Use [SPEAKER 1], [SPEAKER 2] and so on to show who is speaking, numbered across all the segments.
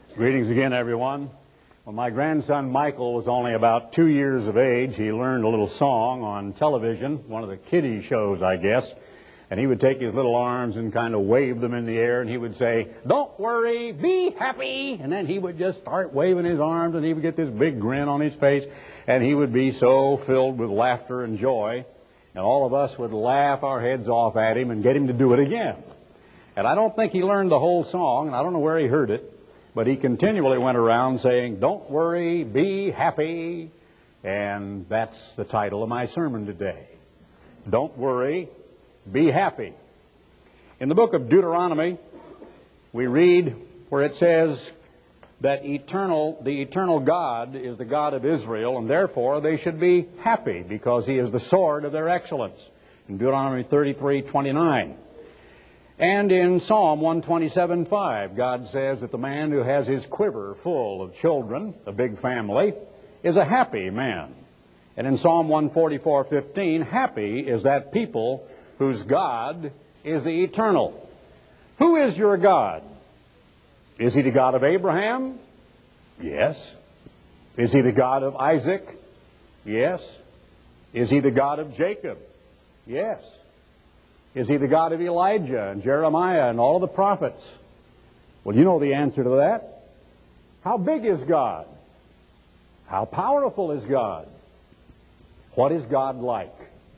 [SPEAKER 1] Greetings again, everyone. When my grandson Michael was only about 2 years of age, he learned a little song on television, one of the kiddie shows, I guess, and he would take his little arms and kind of wave them in the air, and he would say, "Don't worry, be happy," and then he would just start waving his arms, and he would get this big grin on his face, and he would be so filled with laughter and joy, and all of us would laugh our heads off at him and get him to do it again. And I don't think he learned the whole song, and I don't know where he heard it, but he continually went around saying, "Don't worry, be happy." And that's the title of my sermon today. Don't worry, be happy. In the book of Deuteronomy, we read where it says that the eternal God is the God of Israel, and therefore they should be happy because He is the sword of their excellence. In Deuteronomy 33:29. And in Psalm 127:5, God says that the man who has his quiver full of children, a big family, is a happy man. And in Psalm 144:15, happy is that people whose God is the eternal. Who is your God? Is He the God of Abraham? Yes. Is He the God of Isaac? Yes. Is He the God of Jacob? Yes. Is He the God of Elijah and Jeremiah and all of the prophets? Well, you know the answer to that. How big is God? How powerful is God? What is God like?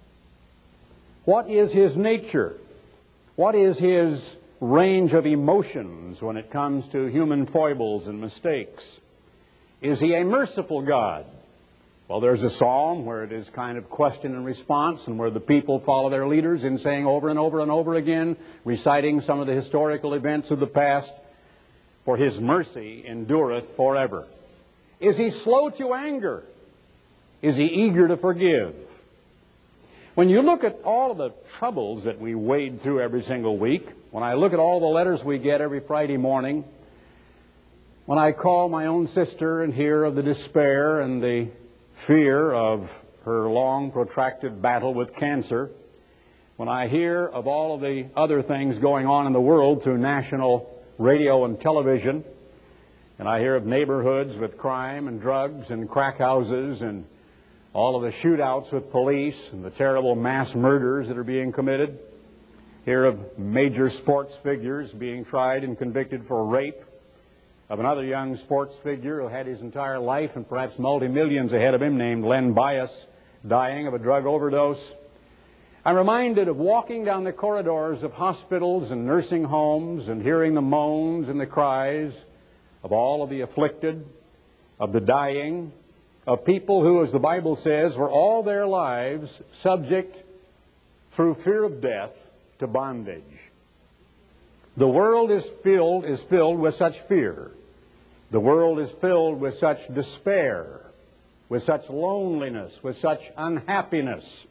[SPEAKER 1] What is His nature? What is His range of emotions when it comes to human foibles and mistakes? Is He a merciful God? Well, there's a psalm where it is kind of question and response, and where the people follow their leaders in saying over and over and over again, reciting some of the historical events of the past, "For His mercy endureth forever." Is He slow to anger? Is He eager to forgive? When you look at all of the troubles that we wade through every single week, when I look at all the letters we get every Friday morning, when I call my own sister and hear of the despair and the fear of her long protracted battle with cancer, when I hear of all of the other things going on in the world through national radio and television, and I hear of neighborhoods with crime and drugs and crack houses and all of the shootouts with police and the terrible mass murders that are being committed, hear of major sports figures being tried and convicted for rape, of another young sports figure who had his entire life and perhaps multi-millions ahead of him, named Len Bias, dying of a drug overdose. I'm reminded of walking down the corridors of hospitals and nursing homes and hearing the moans and the cries of all of the afflicted, of the dying, of people who, as the Bible says, were all their lives subject, through fear of death, to bondage. The world is filled with such fear. The world is filled with such despair, with such loneliness, with such unhappiness.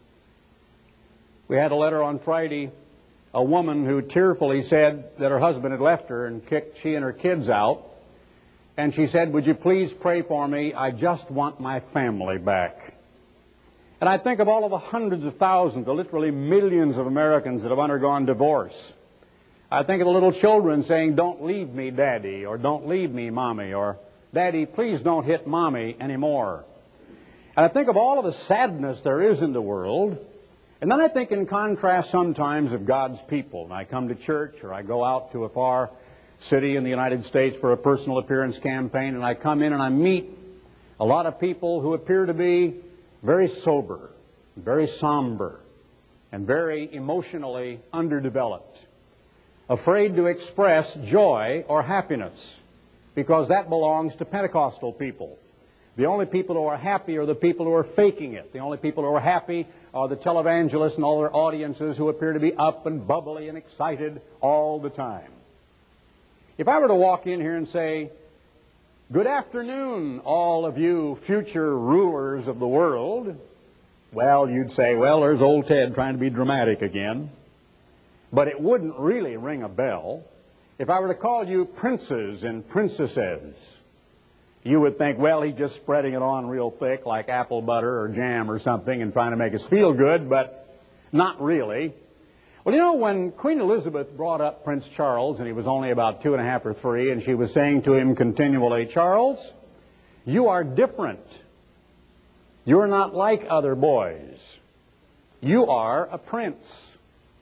[SPEAKER 1] We had a letter on Friday, a woman who tearfully said that her husband had left her and kicked she and her kids out. And she said, "Would you please pray for me? I just want my family back." And I think of all of the hundreds of thousands, the literally millions of Americans that have undergone divorce. I think of the little children saying, "Don't leave me, Daddy," or "Don't leave me, Mommy," or "Daddy, please don't hit Mommy anymore." And I think of all of the sadness there is in the world. And then I think in contrast sometimes of God's people. And I come to church, or I go out to a far city in the United States for a personal appearance campaign, and I come in and I meet a lot of people who appear to be very sober, very somber, and very emotionally underdeveloped, afraid to express joy or happiness, because that belongs to Pentecostal people. The only people who are happy are the people who are faking it. The only people who are happy are the televangelists and all their audiences who appear to be up and bubbly and excited all the time. If I were to walk in here and say, "Good afternoon, all of you future rulers of the world," well, you'd say, "Well, there's old Ted trying to be dramatic again." But it wouldn't really ring a bell. If I were to call you princes and princesses, you would think, well, he's just spreading it on real thick like apple butter or jam or something and trying to make us feel good, but not really. Well, you know, when Queen Elizabeth brought up Prince Charles, and he was only about 2.5 or 3, and she was saying to him continually, "Charles, you are different. You're not like other boys. You are a prince.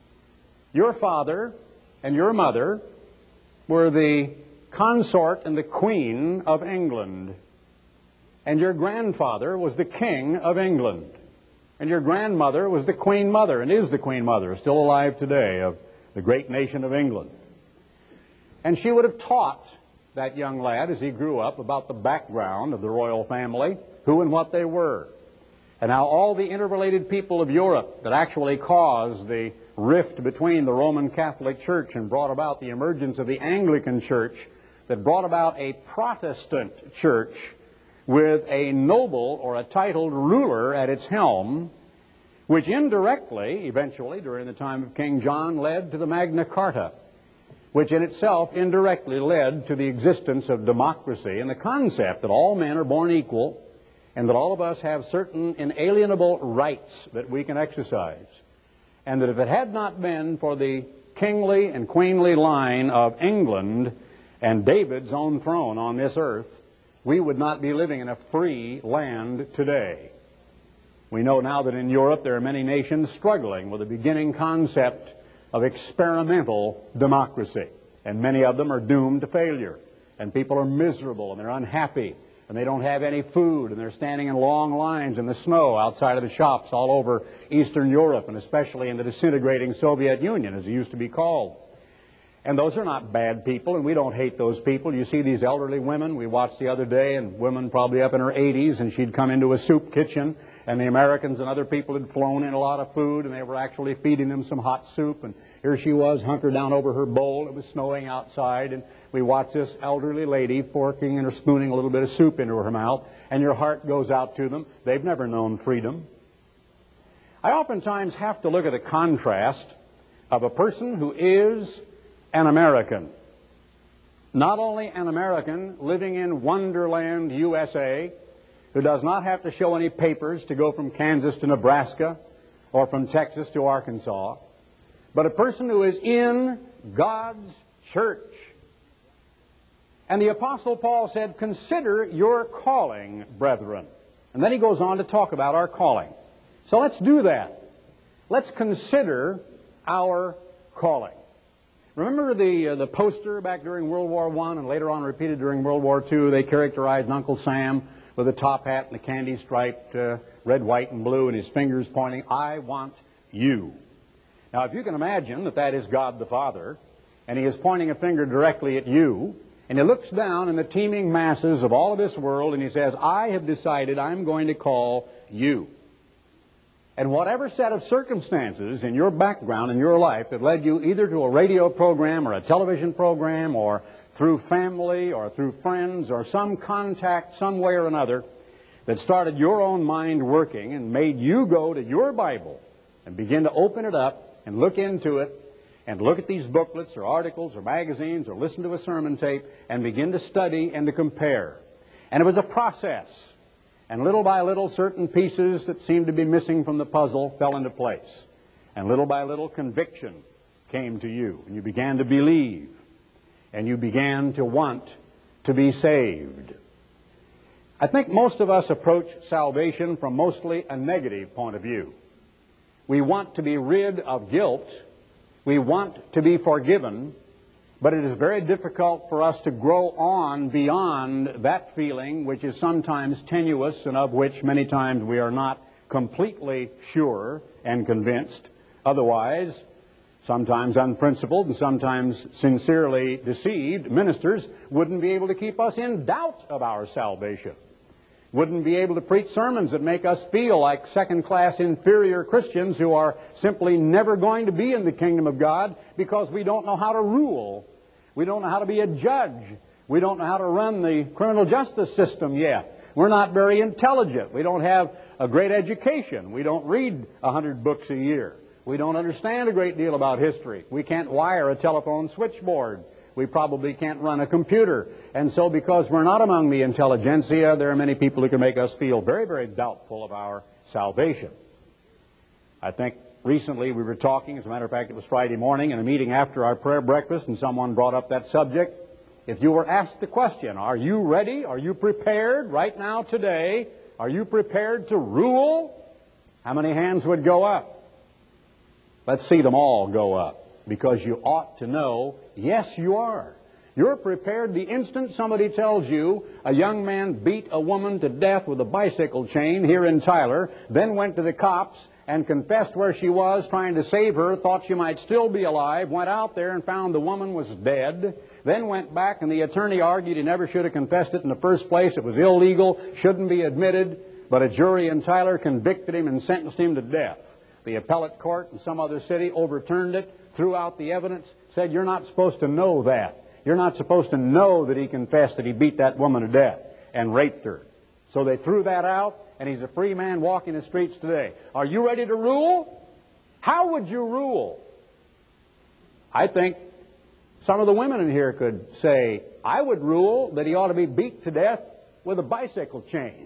[SPEAKER 1] Your father and your mother were the consort and the queen of England, and your grandfather was the king of England. And your grandmother was the Queen Mother, and is the Queen Mother, still alive today, of the great nation of England." And she would have taught that young lad as he grew up about the background of the royal family, who and what they were, and how all the interrelated people of Europe that actually caused the rift between the Roman Catholic Church and brought about the emergence of the Anglican Church, that brought about a Protestant church with a noble or a titled ruler at its helm, which indirectly, eventually, during the time of King John, led to the Magna Carta, which in itself indirectly led to the existence of democracy and the concept that all men are born equal and that all of us have certain inalienable rights that we can exercise. And that if it had not been for the kingly and queenly line of England and David's own throne on this earth, we would not be living in a free land today. We know now that in Europe there are many nations struggling with the beginning concept of experimental democracy, and many of them are doomed to failure, and people are miserable and they're unhappy, and they don't have any food, and they're standing in long lines in the snow outside of the shops all over Eastern Europe, and especially in the disintegrating Soviet Union, as it used to be called. And those are not bad people, and we don't hate those people. You see these elderly women we watched the other day, and women probably up in her 80s, and she'd come into a soup kitchen, and the Americans and other people had flown in a lot of food, and they were actually feeding them some hot soup, and here she was hunkered down over her bowl. It was snowing outside, and we watched this elderly lady forking and or spooning a little bit of soup into her mouth, and your heart goes out to them. They've never known freedom. I oftentimes have to look at the contrast of a person who is an American. Not only an American living in Wonderland, USA, who does not have to show any papers to go from Kansas to Nebraska or from Texas to Arkansas, but a person who is in God's church. And the Apostle Paul said, "Consider your calling, brethren." And then he goes on to talk about our calling. So let's do that. Let's consider our calling. Remember the poster back during World War I and later on repeated during World War II? They characterized Uncle Sam with a top hat and a candy striped red, white, and blue, and his fingers pointing, "I want you." Now, if you can imagine that that is God the Father, and he is pointing a finger directly at you, and he looks down in the teeming masses of all of this world, and he says, "I have decided I'm going to call you." And whatever set of circumstances in your background, in your life, that led you either to a radio program or a television program or through family or through friends or some contact some way or another that started your own mind working and made you go to your Bible and begin to open it up and look into it and look at these booklets or articles or magazines or listen to a sermon tape and begin to study and to compare. And it was a process. And little by little, certain pieces that seemed to be missing from the puzzle fell into place. And little by little, conviction came to you. And you began to believe. And you began to want to be saved. I think most of us approach salvation from mostly a negative point of view. We want to be rid of guilt. We want to be forgiven. But it is very difficult for us to grow on beyond that feeling, which is sometimes tenuous and of which many times we are not completely sure and convinced. Otherwise, sometimes unprincipled and sometimes sincerely deceived ministers wouldn't be able to keep us in doubt of our salvation. Wouldn't be able to preach sermons that make us feel like second-class inferior Christians who are simply never going to be in the kingdom of God because we don't know how to rule. We don't know how to be a judge. We don't know how to run the criminal justice system yet. We're not very intelligent. We don't have a great education. We don't read 100 books a year. We don't understand a great deal about history. We can't wire a telephone switchboard. We probably can't run a computer. And so because we're not among the intelligentsia, there are many people who can make us feel very, very doubtful of our salvation. I think recently we were talking, as a matter of fact, it was Friday morning in a meeting after our prayer breakfast, and someone brought up that subject. If you were asked the question, are you ready? Are you prepared right now today? Are you prepared to rule? How many hands would go up? Let's see them all go up, because you ought to know, yes, you are. You're prepared the instant somebody tells you a young man beat a woman to death with a bicycle chain here in Tyler, then went to the cops and confessed where she was, trying to save her, thought she might still be alive, went out there and found the woman was dead, then went back and the attorney argued he never should have confessed it in the first place. It was illegal, shouldn't be admitted, but a jury in Tyler convicted him and sentenced him to death. The appellate court in some other city overturned it, threw out the evidence, said you're not supposed to know that. You're not supposed to know that he confessed that he beat that woman to death and raped her. So they threw that out, and he's a free man walking the streets today. Are you ready to rule? How would you rule? I think some of the women in here could say, I would rule that he ought to be beat to death with a bicycle chain.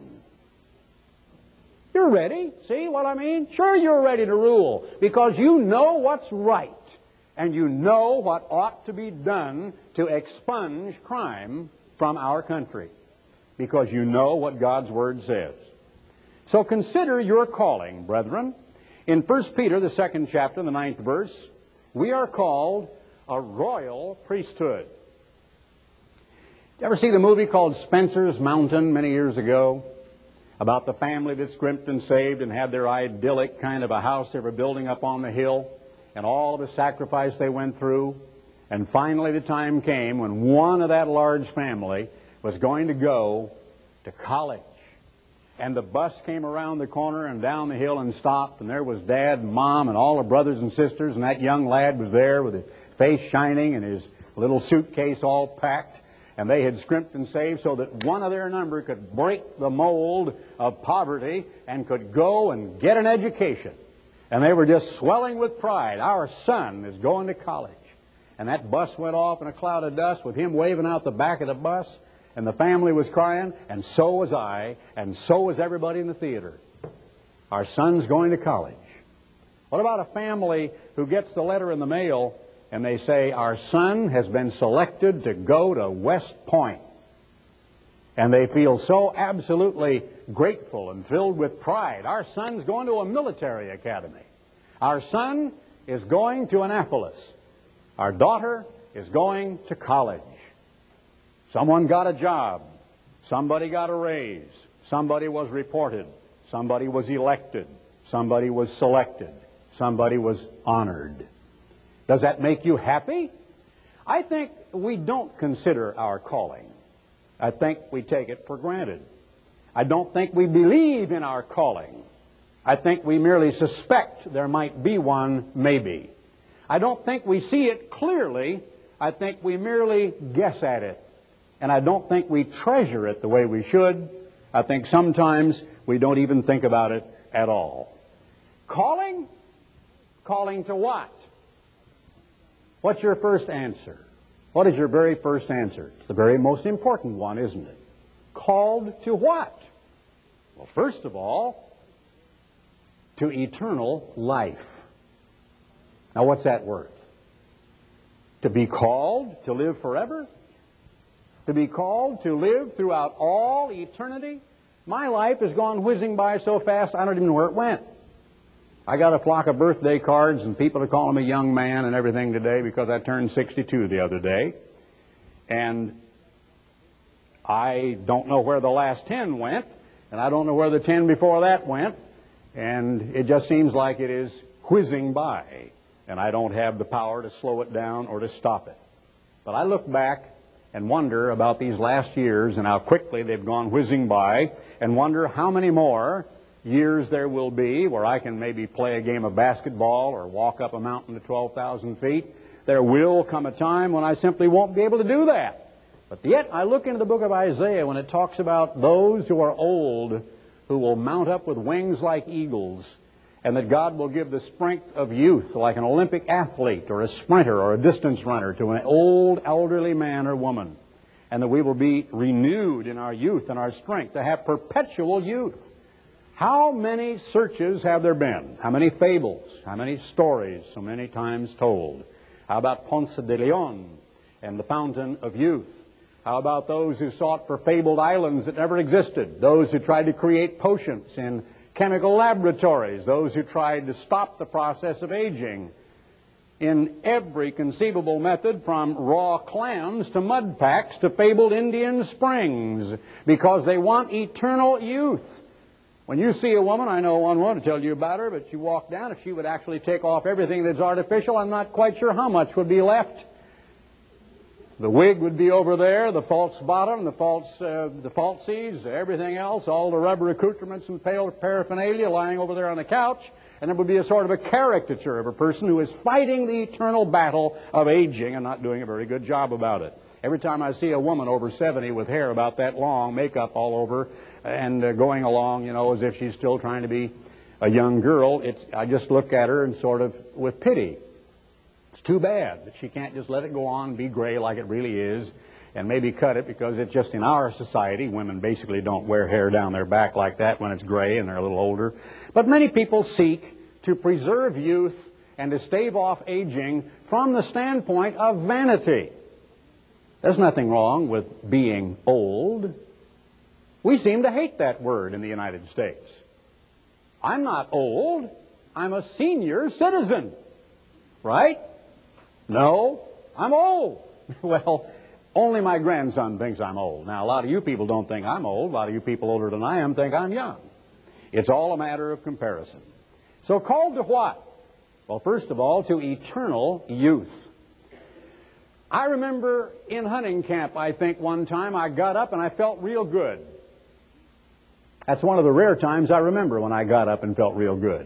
[SPEAKER 1] You're ready. See what I mean? Sure, you're ready to rule, because you know what's right. And you know what ought to be done to expunge crime from our country, because you know what God's Word says. So consider your calling, brethren. In 1 Peter, the 2nd chapter, the 9th verse, we are called a royal priesthood. Did you ever see the movie called Spencer's Mountain many years ago? About the family that scrimped and saved and had their idyllic kind of a house they were building up on the hill, and all of the sacrifice they went through. And finally the time came when one of that large family was going to go to college. And the bus came around the corner and down the hill and stopped, and there was Dad and Mom and all the brothers and sisters, and that young lad was there with his face shining and his little suitcase all packed. And they had scrimped and saved so that one of their number could break the mold of poverty and could go and get an education. And they were just swelling with pride. Our son is going to college. And that bus went off in a cloud of dust with him waving out the back of the bus. And the family was crying, and so was I, and so was everybody in the theater. Our son's going to college. What about a family who gets the letter in the mail and they say, our son has been selected to go to West Point? And they feel so absolutely grateful and filled with pride. Our son's going to a military academy. Our son is going to Annapolis. Our daughter is going to college. Someone got a job. Somebody got a raise. Somebody was reported. Somebody was elected. Somebody was selected. Somebody was honored. Does that make you happy? I think we don't consider our calling. I think we take it for granted. I don't think we believe in our calling. I think we merely suspect there might be one, maybe. I don't think we see it clearly. I think we merely guess at it. And I don't think we treasure it the way we should. I think sometimes we don't even think about it at all. Calling? Calling to what? What's your first answer? What is your very first answer? It's the very most important one, isn't it? Called to what? Well, first of all, to eternal life. Now, what's that worth? To be called to live forever? To be called to live throughout all eternity? My life has gone whizzing by so fast I don't even know where it went. I got a flock of birthday cards, and people are calling me young man and everything today because I turned 62 the other day. And I don't know where the last 10 went, and I don't know where the 10 before that went, and it just seems like it is whizzing by, and I don't have the power to slow it down or to stop it. But I look back and wonder about these last years and how quickly they've gone whizzing by, and wonder how many more years there will be where I can maybe play a game of basketball or walk up a mountain to 12,000 feet. There will come a time when I simply won't be able to do that. But yet I look into the book of Isaiah when it talks about those who are old who will mount up with wings like eagles, and that God will give the strength of youth like an Olympic athlete or a sprinter or a distance runner to an old elderly man or woman, and that we will be renewed in our youth and our strength to have perpetual youth. How many searches have there been? How many fables? How many stories so many times told? How about Ponce de Leon and the Fountain of Youth? How about those who sought for fabled islands that never existed? Those who tried to create potions in chemical laboratories? Those who tried to stop the process of aging in every conceivable method, from raw clams to mud packs to fabled Indian springs, because they want eternal youth. When you see a woman, I know one woman to tell you about her, but you walk down, if she would actually take off everything that's artificial, I'm not quite sure how much would be left. The wig would be over there, the false bottom, the falsies, everything else, all the rubber accoutrements and paraphernalia lying over there on the couch, and it would be a sort of a caricature of a person who is fighting the eternal battle of aging and not doing a very good job about it. Every time I see a woman over 70 with hair about that long, makeup all over, and going along, as if she's still trying to be a young girl, I just look at her and sort of with pity. It's too bad that she can't just let it go on and be gray like it really is, and maybe cut it, because it's just in our society, women basically don't wear hair down their back like that when it's gray and they're a little older. But many people seek to preserve youth and to stave off aging from the standpoint of vanity. There's nothing wrong with being old. We seem to hate that word in the United States. I'm not old. I'm a senior citizen. Right? No, I'm old. Well, only my grandson thinks I'm old. Now, a lot of you people don't think I'm old. A lot of you people older than I am think I'm young. It's all a matter of comparison. So called to what? Well, first of all, to eternal youth. I remember in hunting camp, I think one time I got up and I felt real good. That's one of the rare times I remember when I got up and felt real good.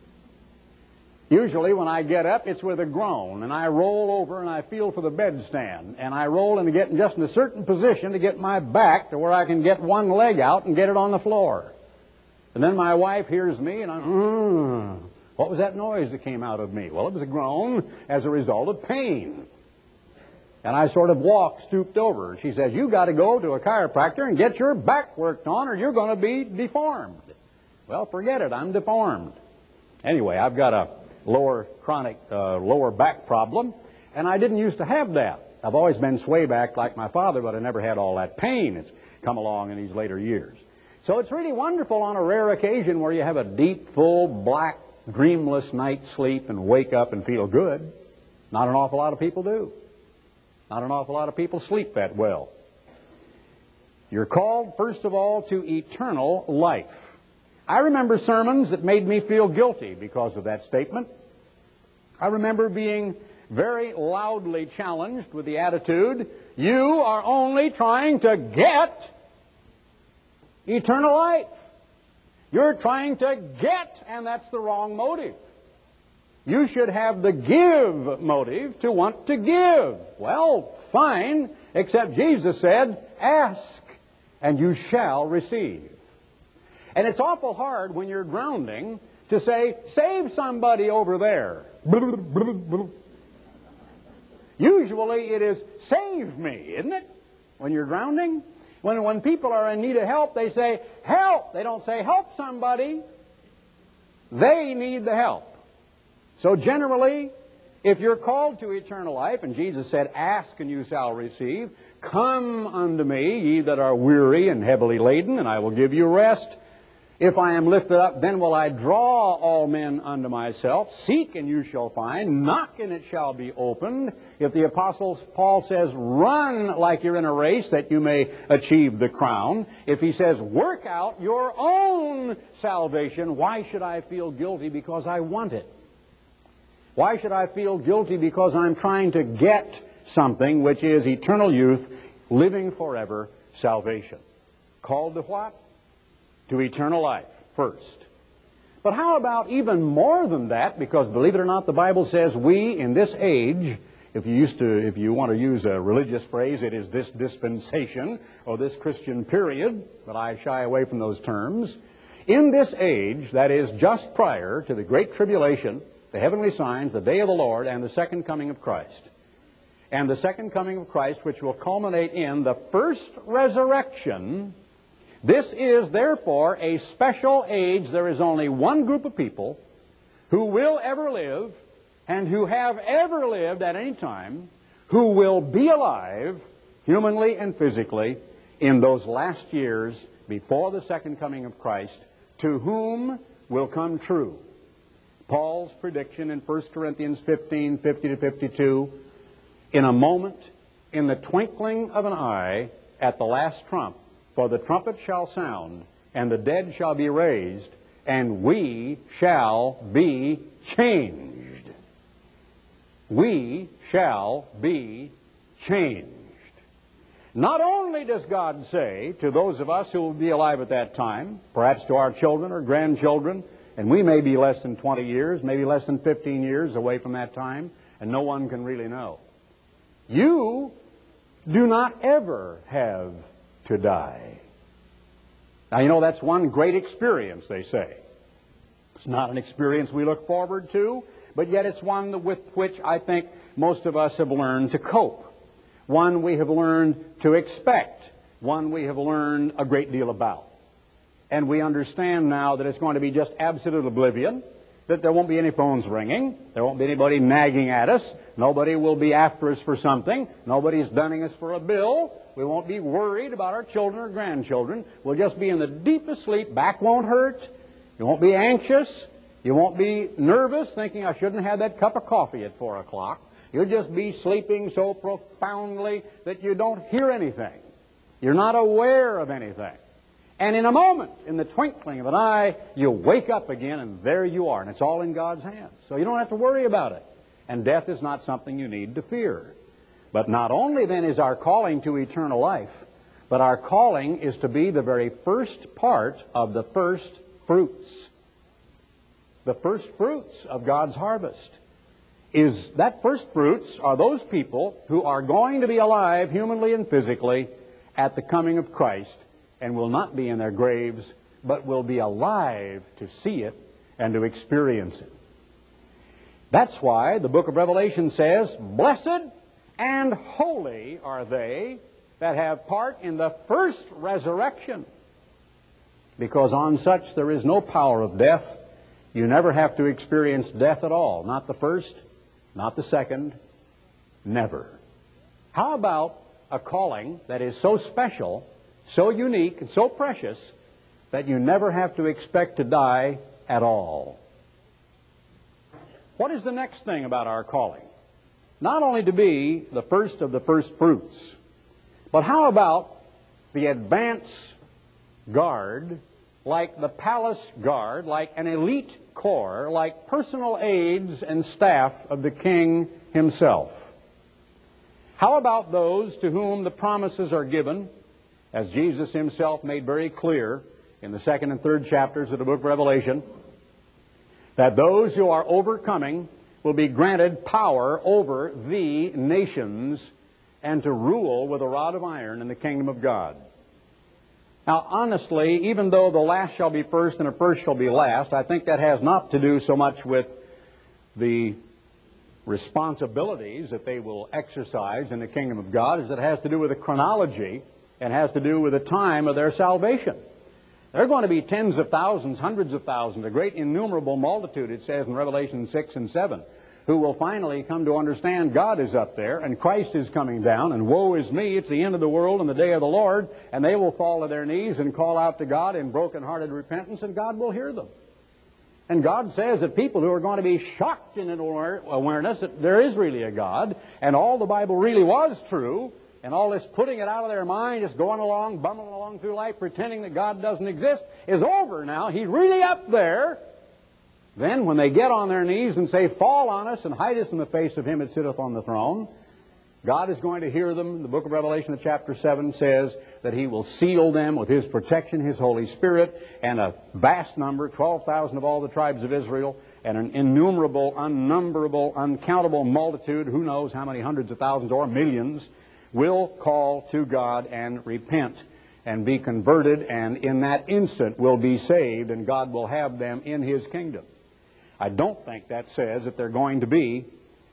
[SPEAKER 1] Usually when I get up, it's with a groan, and I roll over and I feel for the bedstand, and I roll and get just in a certain position to get my back to where I can get one leg out and get it on the floor. And then my wife hears me, and what was that noise that came out of me? Well, it was a groan as a result of pain. And I sort of walk stooped over, and she says, "You got to go to a chiropractor and get your back worked on, or you're going to be deformed." Well, forget it, I'm deformed. Anyway, I've got a chronic lower back problem, and I didn't used to have that. I've always been swayback like my father, but I never had all that pain. It's come along in these later years. So it's really wonderful on a rare occasion where you have a deep, full, black, dreamless night's sleep and wake up and feel good. Not an awful lot of people do. Not an awful lot of people sleep that well. You're called, first of all, to eternal life. I remember sermons that made me feel guilty because of that statement. I remember being very loudly challenged with the attitude, "You are only trying to get eternal life. You're trying to get, and that's the wrong motive. You should have the give motive to want to give." Well, fine, except Jesus said, "Ask, and you shall receive." And it's awful hard when you're drowning to say, "Save somebody over there." Usually it is, "Save me," isn't it? When you're drowning. When people are in need of help, they say, "Help." They don't say, "Help somebody." They need the help. So generally, if you're called to eternal life, and Jesus said, "Ask and you shall receive. Come unto me, ye that are weary and heavily laden, and I will give you rest. If I am lifted up, then will I draw all men unto myself. Seek, and you shall find. Knock, and it shall be opened." If the Apostle Paul says, "Run like you're in a race that you may achieve the crown," if he says, "Work out your own salvation," why should I feel guilty because I want it? Why should I feel guilty because I'm trying to get something which is eternal youth, living forever, salvation? Called to what? To eternal life, first. But how about even more than that? Because believe it or not, the Bible says we in this age, if you want to use a religious phrase, it is this dispensation or this Christian period, but I shy away from those terms. In this age, that is just prior to the Great Tribulation, the heavenly signs, the day of the Lord, and the second coming of Christ. And the second coming of Christ, which will culminate in the first resurrection. This is therefore a special age. There is only one group of people who will ever live and who have ever lived at any time, who will be alive, humanly and physically, in those last years before the second coming of Christ, to whom will come true Paul's prediction in 1 Corinthians 15, 50 to 52, in a moment, in the twinkling of an eye, at the last trump, for the trumpet shall sound, and the dead shall be raised, and we shall be changed. We shall be changed. Not only does God say to those of us who will be alive at that time, perhaps to our children or grandchildren, and we may be less than 20 years, maybe less than 15 years away from that time, and no one can really know. You do not ever have to die. Now, you know, that's one great experience, they say. It's not an experience we look forward to, but yet it's one with which I think most of us have learned to cope. One we have learned to expect. One we have learned a great deal about. And we understand now that it's going to be just absolute oblivion, that there won't be any phones ringing, there won't be anybody nagging at us, nobody will be after us for something, nobody's dunning us for a bill, we won't be worried about our children or grandchildren, we'll just be in the deepest sleep, back won't hurt, you won't be anxious, you won't be nervous, thinking I shouldn't have that cup of coffee at 4 o'clock. You'll just be sleeping so profoundly that you don't hear anything. You're not aware of anything. And in a moment, in the twinkling of an eye, you wake up again, and there you are. And it's all in God's hands. So you don't have to worry about it. And death is not something you need to fear. But not only then is our calling to eternal life, but our calling is to be the very first part of the first fruits. The first fruits of God's harvest. Is that first fruits are those people who are going to be alive humanly and physically at the coming of Christ, and will not be in their graves, but will be alive to see it and to experience it. That's why the book of Revelation says, "Blessed and holy are they that have part in the first resurrection." Because on such there is no power of death. You never have to experience death at all. Not the first, not the second, never. How about a calling that is so special, so unique, and so precious that you never have to expect to die at all? What is the next thing about our calling? Not only to be the first of the first fruits, but how about the advance guard, like the palace guard, like an elite corps, like personal aides and staff of the king himself? How about those to whom the promises are given, as Jesus himself made very clear in the 2nd and 3rd chapters of the book of Revelation, that those who are overcoming will be granted power over the nations and to rule with a rod of iron in the kingdom of God. Now, honestly, even though the last shall be first and the first shall be last, I think that has not to do so much with the responsibilities that they will exercise in the kingdom of God as it has to do with the chronology and has to do with the time of their salvation. There are going to be tens of thousands, hundreds of thousands, a great innumerable multitude, it says in Revelation 6 and 7, who will finally come to understand God is up there and Christ is coming down, and woe is me, it's the end of the world and the day of the Lord, and they will fall to their knees and call out to God in broken-hearted repentance, and God will hear them. And God says that people who are going to be shocked in awareness that there is really a God, and all the Bible really was true, and all this putting it out of their mind, just going along, bumming along through life, pretending that God doesn't exist, is over now. He's really up there. Then when they get on their knees and say, "Fall on us and hide us in the face of him that sitteth on the throne," God is going to hear them. The book of Revelation, chapter 7, says that he will seal them with his protection, his Holy Spirit, and a vast number, 12,000 of all the tribes of Israel, and an innumerable, unnumberable, uncountable multitude, who knows how many hundreds of thousands or millions, will call to God and repent and be converted, and in that instant will be saved, and God will have them in his kingdom. I don't think that says that they're going to be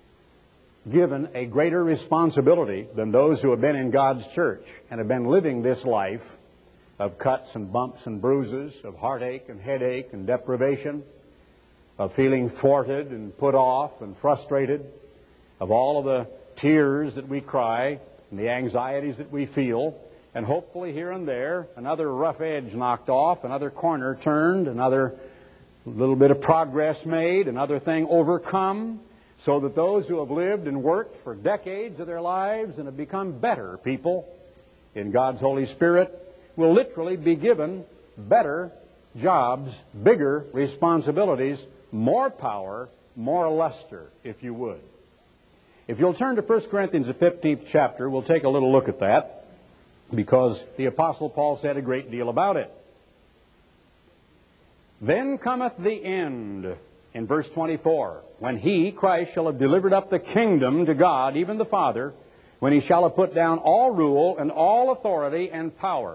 [SPEAKER 1] given a greater responsibility than those who have been in God's church and have been living this life of cuts and bumps and bruises, of heartache and headache and deprivation, of feeling thwarted and put off and frustrated, of all of the tears that we cry and the anxieties that we feel, and hopefully here and there another rough edge knocked off, another corner turned, another little bit of progress made, another thing overcome, so that those who have lived and worked for decades of their lives and have become better people in God's Holy Spirit will literally be given better jobs, bigger responsibilities, more power, more luster, if you would. If you'll turn to 1 Corinthians, the 15th chapter, we'll take a little look at that, because the Apostle Paul said a great deal about it. Then cometh the end, in verse 24, when he, Christ, shall have delivered up the kingdom to God, even the Father, when he shall have put down all rule and all authority and power.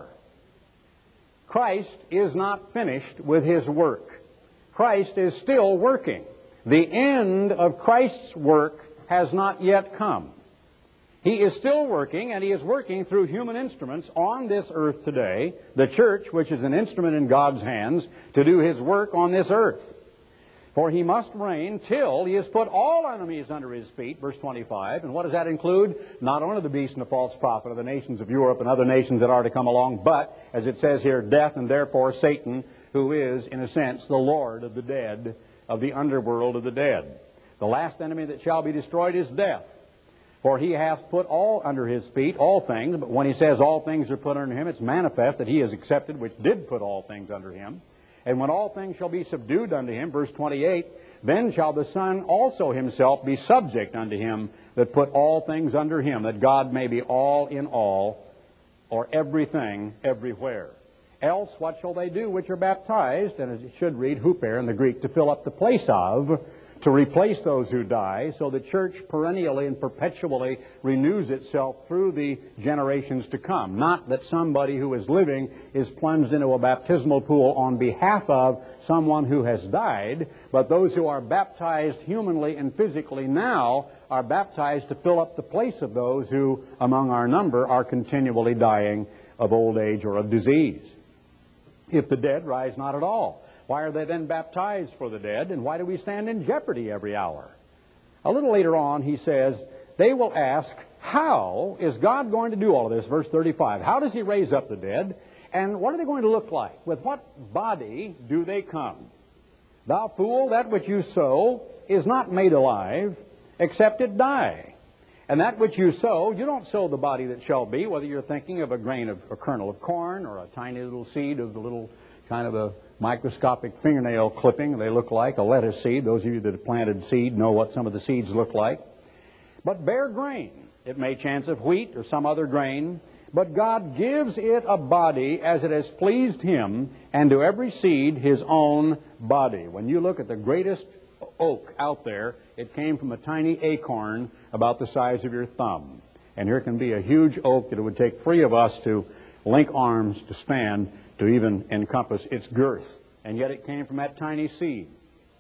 [SPEAKER 1] Christ is not finished with his work. Christ is still working. The end of Christ's work has not yet come. He is still working, and he is working through human instruments on this earth today, the church, which is an instrument in God's hands, to do his work on this earth. For he must reign till he has put all enemies under his feet, verse 25. And what does that include? Not only the beast and the false prophet of the nations of Europe and other nations that are to come along, but, as it says here, death and therefore Satan, who is, in a sense, the Lord of the dead, of the underworld of the dead. The last enemy that shall be destroyed is death. For he hath put all under his feet, all things. But when he says all things are put under him, it's manifest that he is accepted, which did put all things under him. And when all things shall be subdued unto him, verse 28, then shall the Son also himself be subject unto him that put all things under him, that God may be all in all, or everything everywhere. Else what shall they do which are baptized? And it should read huper in the Greek, to fill up the place of, to replace those who die, so the church perennially and perpetually renews itself through the generations to come. Not that somebody who is living is plunged into a baptismal pool on behalf of someone who has died, but those who are baptized humanly and physically now are baptized to fill up the place of those who, among our number, are continually dying of old age or of disease. If the dead rise not at all, why are they then baptized for the dead, and why do we stand in jeopardy every hour? A little later on, he says, they will ask, how is God going to do all of this? Verse 35. How does he raise up the dead? And what are they going to look like? With what body do they come? Thou fool, that which you sow is not made alive, except it die. And that which you sow, you don't sow the body that shall be, whether you're thinking of a kernel of corn, or a tiny little seed of the little kind of a microscopic fingernail clipping. They look like a lettuce seed. Those of you that have planted seed know what some of the seeds look like. But bear grain. It may chance of wheat or some other grain. But God gives it a body as it has pleased him, and to every seed his own body. When you look at the greatest oak out there, it came from a tiny acorn about the size of your thumb. And here can be a huge oak that it would take 3 of us to link arms to stand to even encompass its girth. And yet it came from that tiny seed.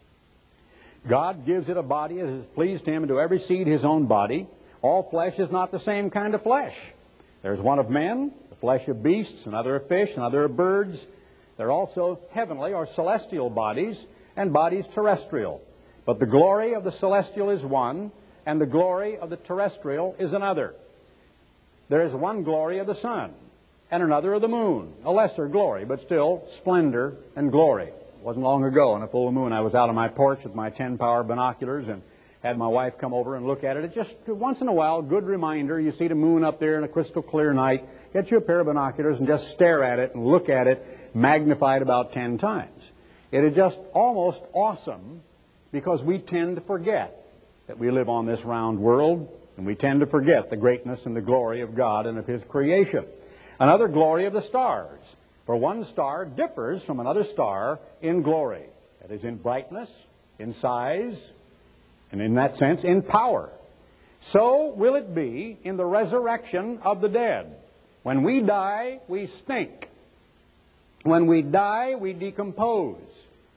[SPEAKER 1] God gives it a body as has pleased him, and to every seed his own body. All flesh is not the same kind of flesh. There's one of men, the flesh of beasts, another of fish, another of birds. There are also heavenly or celestial bodies, and bodies terrestrial. But the glory of the celestial is one, and the glory of the terrestrial is another. There is one glory of the sun, and another of the moon, a lesser glory, but still splendor and glory. It wasn't long ago on a full moon I was out on my porch with my 10-power binoculars and had my wife come over and look at it. It's just once in a while, good reminder. You see the moon up there in a crystal clear night, get you a pair of binoculars and just stare at it and look at it, magnified about 10 times. It is just almost awesome, because we tend to forget that we live on this round world, and we tend to forget the greatness and the glory of God and of his creation. Another glory of the stars. For one star differs from another star in glory. That is, in brightness, in size, and in that sense, in power. So will it be in the resurrection of the dead. When we die, we stink. When we die, we decompose.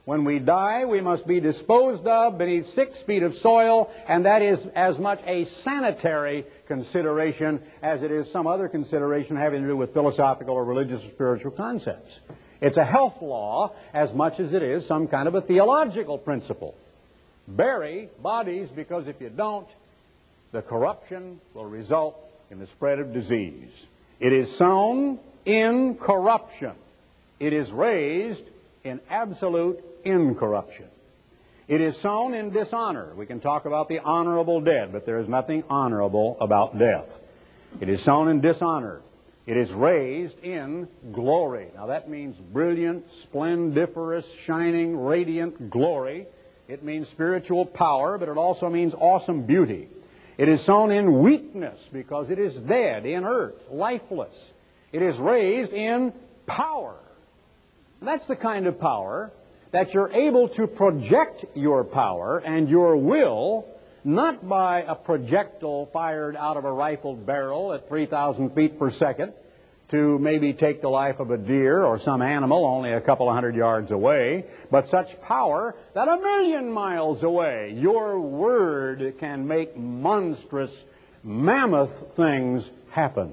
[SPEAKER 1] When we die, we must be disposed of beneath 6 feet of soil, and that is as much a sanitary consideration as it is some other consideration having to do with philosophical or religious or spiritual concepts. It's a health law as much as it is some kind of a theological principle. Bury bodies, because if you don't, the corruption will result in the spread of disease. It is sown in corruption. It is raised in absolute incorruption. It is sown in dishonor. We can talk about the honorable dead, but there is nothing honorable about death. It is sown in dishonor. It is raised in glory. Now that means brilliant, splendiferous, shining, radiant glory. It means spiritual power, but it also means awesome beauty. It is sown in weakness because it is dead, inert, lifeless. It is raised in power. That's the kind of power that you're able to project your power and your will, not by a projectile fired out of a rifled barrel at 3,000 feet per second to maybe take the life of a deer or some animal only a couple of hundred yards away, but such power that 1,000,000 miles away, your word can make monstrous, mammoth things happen.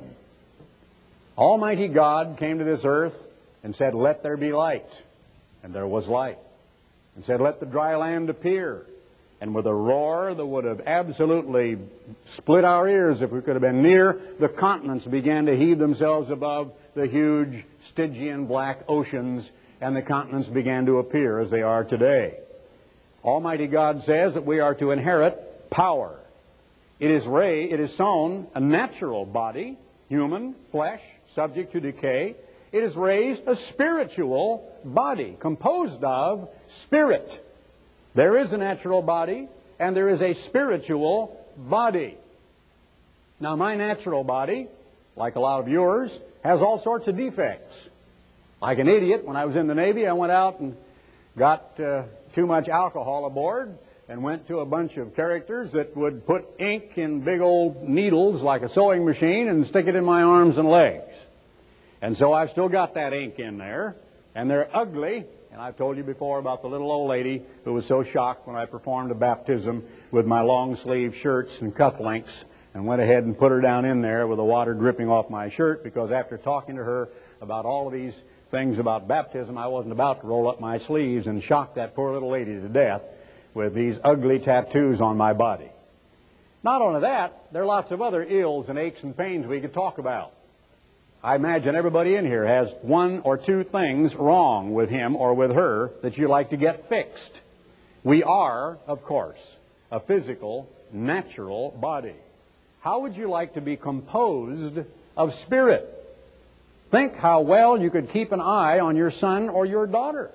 [SPEAKER 1] Almighty God came to this earth and said, "Let there be light." And there was light. And said, "Let the dry land appear." And with a roar that would have absolutely split our ears if we could have been near, the continents began to heave themselves above the huge Stygian black oceans, and the continents began to appear as they are today. Almighty God says that we are to inherit power. It is sown a natural body, human, flesh, subject to decay. It is raised a spiritual body, composed of spirit. There is a natural body, and there is a spiritual body. Now, my natural body, like a lot of yours, has all sorts of defects. Like an idiot, when I was in the Navy, I went out and got too much alcohol aboard and went to a bunch of characters that would put ink in big old needles like a sewing machine and stick it in my arms and legs. And so I've still got that ink in there, and they're ugly. And I've told you before about the little old lady who was so shocked when I performed a baptism with my long-sleeve shirts and cufflinks, and went ahead and put her down in there with the water dripping off my shirt, because after talking to her about all of these things about baptism, I wasn't about to roll up my sleeves and shock that poor little lady to death with these ugly tattoos on my body. Not only that, there are lots of other ills and aches and pains we could talk about. I imagine everybody in here has one or two things wrong with him or with her that you like to get fixed. We are, of course, a physical, natural body. How would you like to be composed of spirit? Think how well you could keep an eye on your son or your daughter.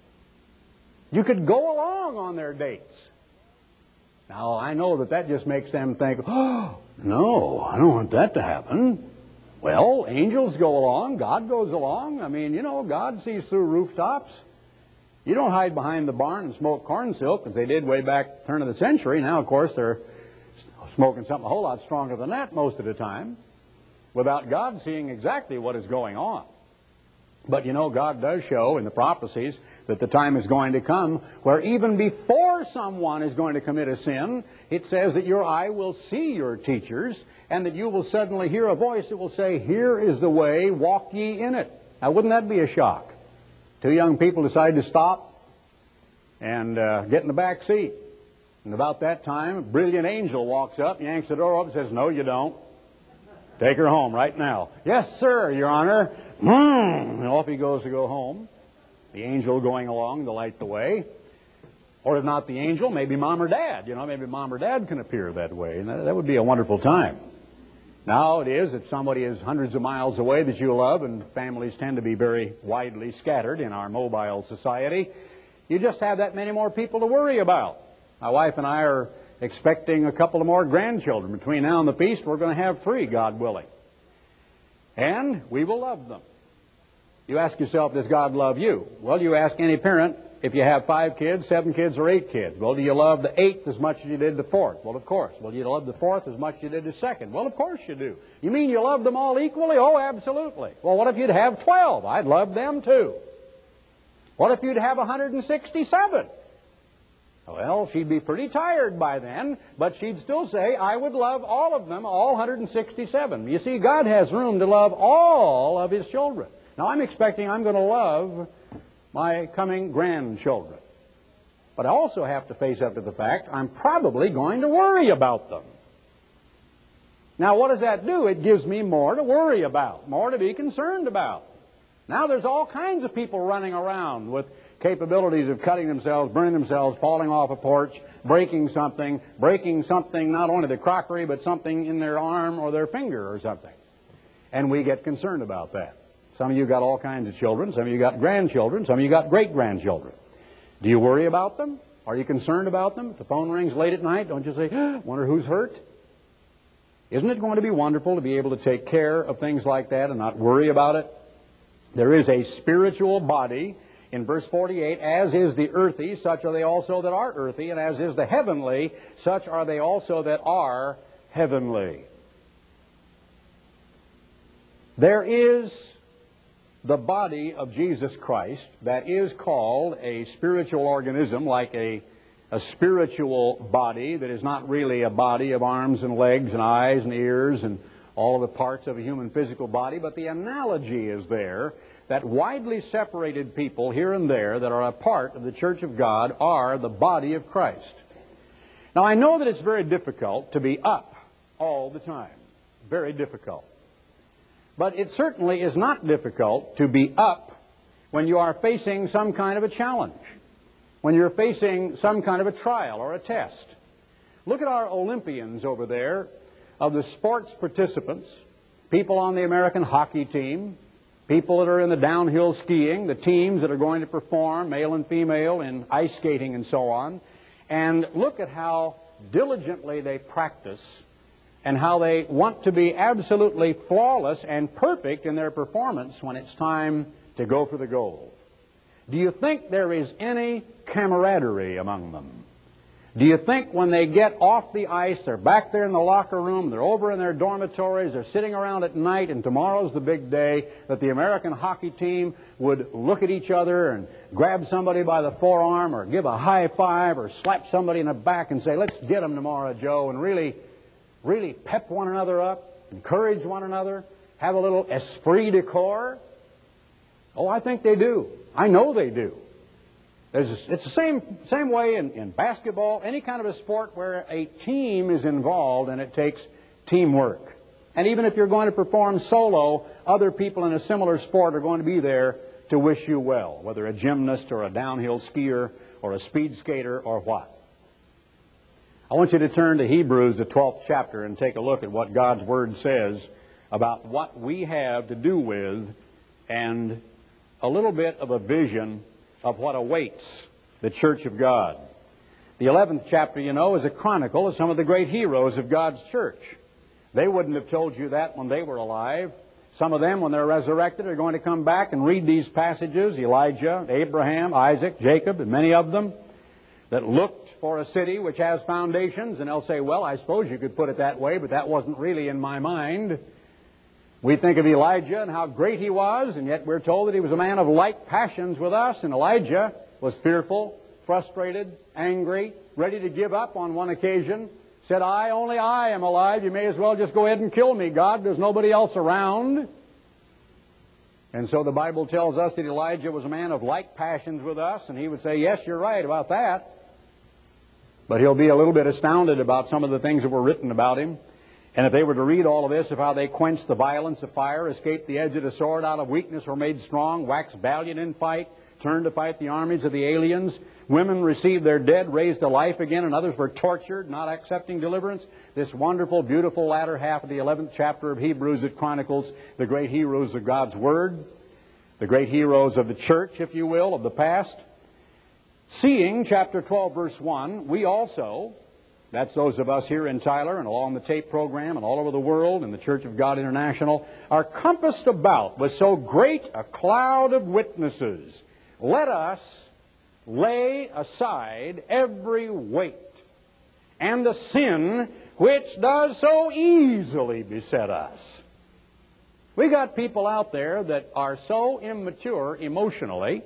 [SPEAKER 1] You could go along on their dates. Now, I know that just makes them think, "Oh, no, I don't want that to happen." Well, angels go along. God goes along. I mean, you know, God sees through rooftops. You don't hide behind the barn and smoke corn silk, as they did way back turn of the century. Now, of course, they're smoking something a whole lot stronger than that most of the time, without God seeing exactly what is going on. But, you know, God does show in the prophecies that the time is going to come where even before someone is going to commit a sin, it says that your eye will see your teachers, and that you will suddenly hear a voice that will say, "Here is the way, walk ye in it." Now, wouldn't that be a shock? Two young people decide to stop and get in the back seat. And about that time, a brilliant angel walks up, yanks the door open, and says, "No, you don't. Take her home right now." "Yes, sir, Your Honor." And off he goes to go home. The angel going along to light the way. Or if not the angel, maybe mom or dad. You know, maybe mom or dad can appear that way. And that would be a wonderful time. Now it is, if somebody is hundreds of miles away that you love, and families tend to be very widely scattered in our mobile society, you just have that many more people to worry about. My wife and I are expecting a couple of more grandchildren. Between now and the feast, we're going to have 3, God willing. And we will love them. You ask yourself, does God love you? Well, you ask any parent, if you have 5 kids, 7 kids, or 8 kids. Well, do you love the 8th as much as you did the 4th? Well, of course. Well, do you love the 4th as much as you did the 2nd? Well, of course you do. You mean you love them all equally? Oh, absolutely. Well, what if you'd have 12? I'd love them too. What if you'd have 167? Well, she'd be pretty tired by then, but she'd still say, I would love all of them, all 167. You see, God has room to love all of His children. Now, I'm expecting I'm going to love my coming grandchildren. But I also have to face up to the fact I'm probably going to worry about them. Now, what does that do? It gives me more to worry about, more to be concerned about. Now there's all kinds of people running around with capabilities of cutting themselves, burning themselves, falling off a porch, breaking something not only the crockery, but something in their arm or their finger or something. And we get concerned about that. Some of you got all kinds of children. Some of you got grandchildren. Some of you got great-grandchildren. Do you worry about them? Are you concerned about them? If the phone rings late at night, don't you say, wonder who's hurt? Isn't it going to be wonderful to be able to take care of things like that and not worry about it? There is a spiritual body in verse 48, as is the earthy, such are they also that are earthy, and as is the heavenly, such are they also that are heavenly. There is the body of Jesus Christ that is called a spiritual organism, like a spiritual body that is not really a body of arms and legs and eyes and ears and all of the parts of a human physical body, but the analogy is there that widely separated people here and there that are a part of the Church of God are the body of Christ. Now, I know that it's very difficult to be up all the time. Very difficult. But it certainly is not difficult to be up when you are facing some kind of a challenge, when you're facing some kind of a trial or a test. Look at our Olympians over there, of the sports participants, people on the American hockey team, people that are in the downhill skiing, the teams that are going to perform, male and female, in ice skating and so on. And look at how diligently they practice and how they want to be absolutely flawless and perfect in their performance when it's time to go for the goal. Do you think there is any camaraderie among them? Do you think when they get off the ice, they're back there in the locker room, they're over in their dormitories, they're sitting around at night, and tomorrow's the big day, that the American hockey team would look at each other and grab somebody by the forearm or give a high five or slap somebody in the back and say, let's get them tomorrow, Joe, and really pep one another up, encourage one another, have a little esprit de corps? Oh, I think they do. I know they do. It's the same way in basketball, any kind of a sport where a team is involved and it takes teamwork. And even if you're going to perform solo, other people in a similar sport are going to be there to wish you well, whether a gymnast or a downhill skier or a speed skater or what. I want you to turn to Hebrews, the 12th chapter, and take a look at what God's Word says about what we have to do with and a little bit of a vision of what awaits the Church of God. The 11th chapter, you know, is a chronicle of some of the great heroes of God's church. They wouldn't have told you that when they were alive. Some of them, when they're resurrected, are going to come back and read these passages, Elijah, Abraham, Isaac, Jacob, and many of them, that looked for a city which has foundations, and they'll say, well, I suppose you could put it that way, but that wasn't really in my mind. We think of Elijah and how great he was, and yet we're told that he was a man of like passions with us, and Elijah was fearful, frustrated, angry, ready to give up on one occasion, said, only I am alive. You may as well just go ahead and kill me, God. There's nobody else around. And so the Bible tells us that Elijah was a man of like passions with us, and he would say, yes, you're right about that. But he'll be a little bit astounded about some of the things that were written about him. And if they were to read all of this, of how they quenched the violence of fire, escaped the edge of the sword, out of weakness were made strong, waxed valiant in fight, turned to fight the armies of the aliens, women received their dead, raised to life again, and others were tortured, not accepting deliverance. This wonderful, beautiful latter half of the 11th chapter of Hebrews, it chronicles the great heroes of God's Word, the great heroes of the church, if you will, of the past. Seeing, chapter 12, verse 1, we also, that's those of us here in Tyler and along the tape program and all over the world in the Church of God International, are compassed about with so great a cloud of witnesses. Let us lay aside every weight and the sin which does so easily beset us. We got people out there that are so immature emotionally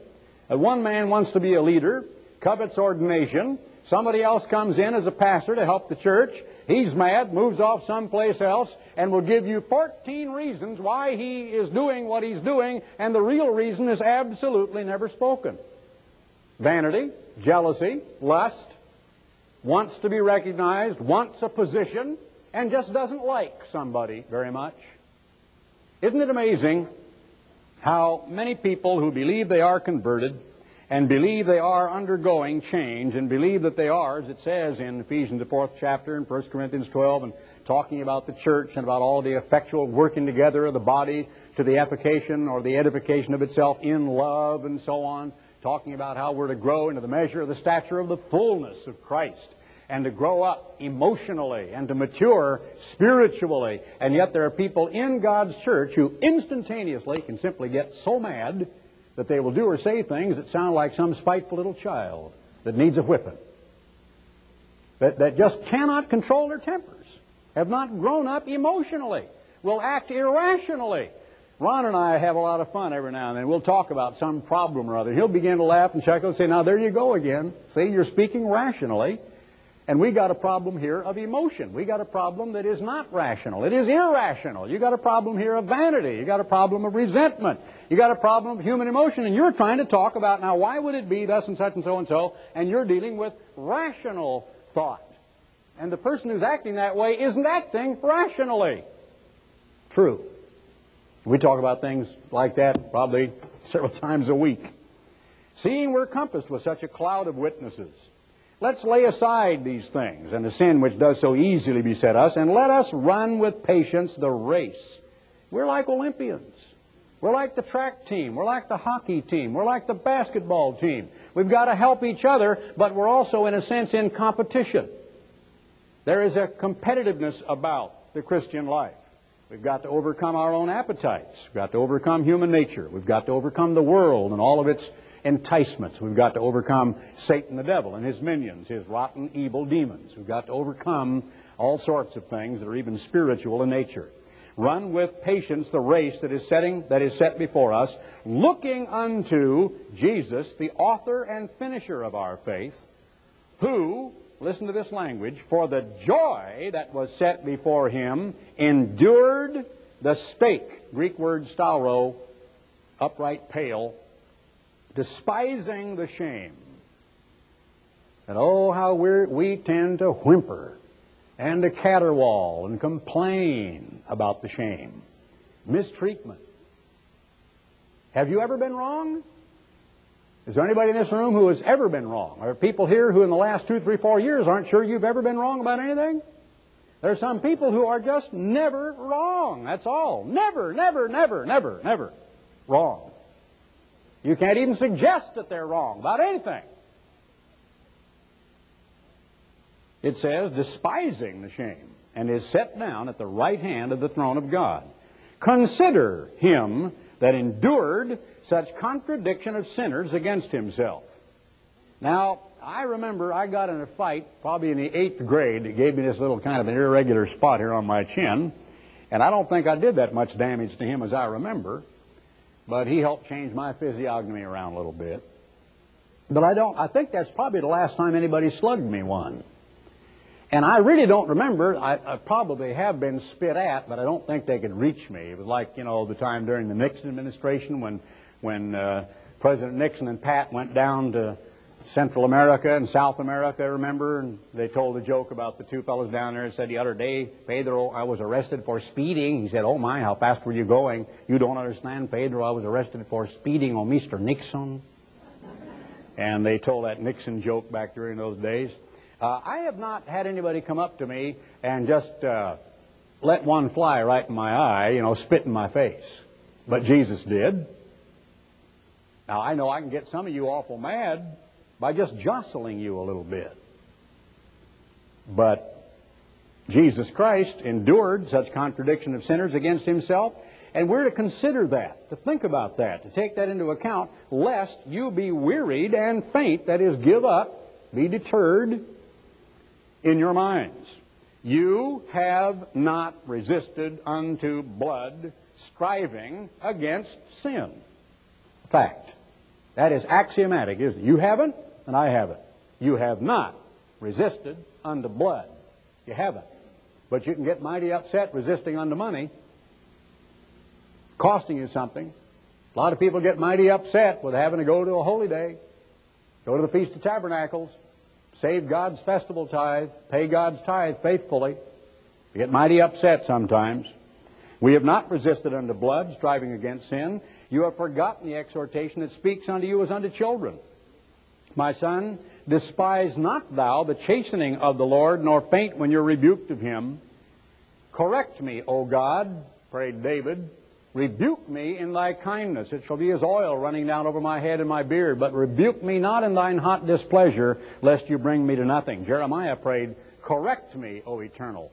[SPEAKER 1] That one man wants to be a leader, covets ordination. Somebody else comes in as a pastor to help the church. He's mad, moves off someplace else, and will give you 14 reasons why he is doing what he's doing, and the real reason is absolutely never spoken. Vanity, jealousy, lust, wants to be recognized, wants a position, and just doesn't like somebody very much. Isn't it amazing how many people who believe they are converted and believe they are undergoing change and believe that they are, as it says in Ephesians the 4th chapter and 1 Corinthians 12, and talking about the church and about all the effectual working together of the body to the application or the edification of itself in love and so on, talking about how we're to grow into the measure of the stature of the fullness of Christ and to grow up emotionally and to mature spiritually. And yet there are people in God's church who instantaneously can simply get so mad that they will do or say things that sound like some spiteful little child that needs a whipping, that just cannot control their tempers, have not grown up emotionally, will act irrationally. Ron and I have a lot of fun every now and then. We'll talk about some problem or other. He'll begin to laugh and chuckle and say, now there you go again. See, you're speaking rationally. And we got a problem here of emotion. We got a problem that is not rational. It is irrational. You got a problem here of vanity. You got a problem of resentment. You got a problem of human emotion. And you're trying to talk about, now, why would it be thus and such and so and so? And you're dealing with rational thought. And the person who's acting that way isn't acting rationally. True. We talk about things like that probably several times a week. Seeing we're compassed with such a cloud of witnesses, let's lay aside these things and the sin which does so easily beset us, and let us run with patience the race. We're like Olympians. We're like the track team. We're like the hockey team. We're like the basketball team. We've got to help each other, but we're also, in a sense, in competition. There is a competitiveness about the Christian life. We've got to overcome our own appetites. We've got to overcome human nature. We've got to overcome the world and all of its enticements. We've got to overcome Satan the devil and his minions, his rotten, evil demons. We've got to overcome all sorts of things that are even spiritual in nature. Run with patience the race that is set before us, looking unto Jesus, the author and finisher of our faith, who, listen to this language, for the joy that was set before him, endured the stake, Greek word stauro, upright pale, despising the shame. And oh, how we tend to whimper and to caterwaul and complain about the shame. Mistreatment. Have you ever been wrong? Is there anybody in this room who has ever been wrong? Are there people here who in the last 2, 3, 4 years aren't sure you've ever been wrong about anything? There are some people who are just never wrong. That's all. Never, never, never, never, never wrong. You can't even suggest that they're wrong about anything. It says, despising the shame, and is set down at the right hand of the throne of God. Consider him that endured such contradiction of sinners against himself. Now, I remember I got in a fight probably in the 8th grade. It gave me this little kind of an irregular spot here on my chin. And I don't think I did that much damage to him as I remember. But he helped change my physiognomy around a little bit. But I think that's probably the last time anybody slugged me one. And I really don't remember. I probably have been spit at, but I don't think they could reach me. It was like, the time during the Nixon administration when President Nixon and Pat went down to Central America and South America, remember? And they told a joke about the two fellows down there and said, the other day, Pedro, I was arrested for speeding. He said, oh my, how fast were you going? You don't understand, Pedro, I was arrested for speeding on Mr. Nixon. And they told that Nixon joke back during those days. I have not had anybody come up to me and just let one fly right in my eye, spit in my face. But Jesus did. Now, I know I can get some of you awful mad by just jostling you a little bit. But Jesus Christ endured such contradiction of sinners against himself, and we're to consider that, to think about that, to take that into account, lest you be wearied and faint, that is, give up, be deterred in your minds. You have not resisted unto blood, striving against sin. Fact. That is axiomatic, isn't it? You haven't, and I haven't. You have not resisted unto blood. You haven't. But you can get mighty upset resisting unto money, costing you something. A lot of people get mighty upset with having to go to a holy day, go to the Feast of Tabernacles, save God's festival tithe, pay God's tithe faithfully. They get mighty upset sometimes. We have not resisted unto blood, striving against sin. You have forgotten the exhortation that speaks unto you as unto children. My son, despise not thou the chastening of the Lord, nor faint when you're rebuked of him. Correct me, O God, prayed David. Rebuke me in thy kindness. It shall be as oil running down over my head and my beard. But rebuke me not in thine hot displeasure, lest you bring me to nothing. Jeremiah prayed, correct me, O Eternal.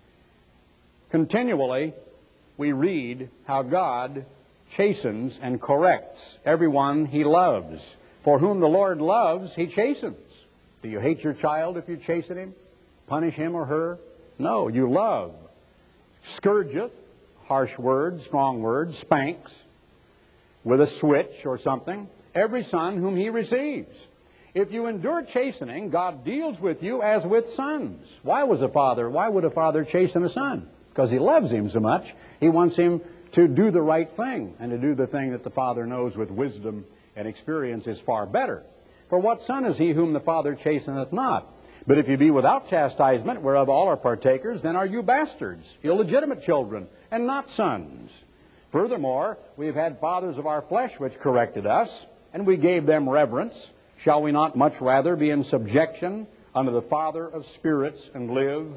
[SPEAKER 1] Continually, we read how God chastens and corrects everyone he loves. For whom the Lord loves, he chastens. Do you hate your child if you chasten him? Punish him or her? No, you love. Scourgeth, harsh words, strong words, spanks with a switch or something, every son whom he receives. If you endure chastening, God deals with you as with sons. Why would a father chasten a son? Because he loves him so much. He wants him to do the right thing, and to do the thing that the father knows with wisdom and experience is far better. For what son is he whom the father chasteneth not? But if you be without chastisement, whereof all are partakers, then are you bastards, illegitimate children, and not sons. Furthermore, we have had fathers of our flesh which corrected us, and we gave them reverence. Shall we not much rather be in subjection unto the Father of spirits and live?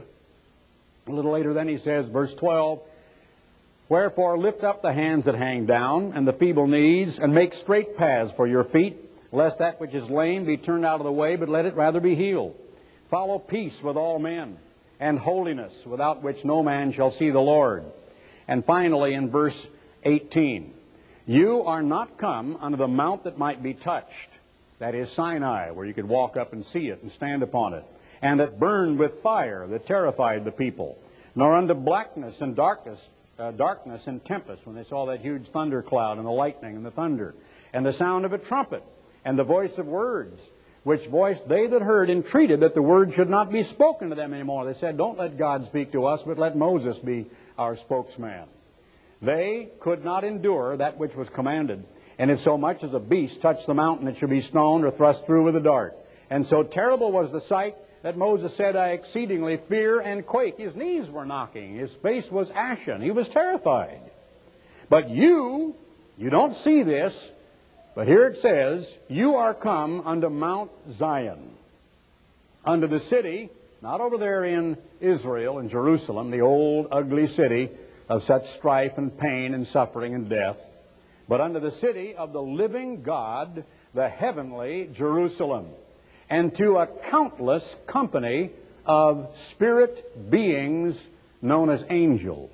[SPEAKER 1] A little later then he says, verse 12, wherefore lift up the hands that hang down, and the feeble knees, and make straight paths for your feet, lest that which is lame be turned out of the way, but let it rather be healed. Follow peace with all men, and holiness, without which no man shall see the Lord. And finally, in verse 18, you are not come unto the mount that might be touched, that is Sinai, where you could walk up and see it and stand upon it, and that burned with fire, that terrified the people, nor unto blackness and darkness and tempest, when they saw that huge thunder cloud and the lightning and the thunder, and the sound of a trumpet, and the voice of words, which voice they that heard entreated that the word should not be spoken to them anymore. They said, don't let God speak to us, but let Moses be our spokesman. They could not endure that which was commanded. And if so much as a beast touched the mountain, it should be stoned or thrust through with a dart. And so terrible was the sight that Moses said, I exceedingly fear and quake. His knees were knocking. His face was ashen. He was terrified. But you don't see this, but here it says, you are come unto Mount Zion, unto the city, not over there in Israel, in Jerusalem, the old ugly city of such strife and pain and suffering and death, but unto the city of the living God, the heavenly Jerusalem, and to a countless company of spirit beings known as angels,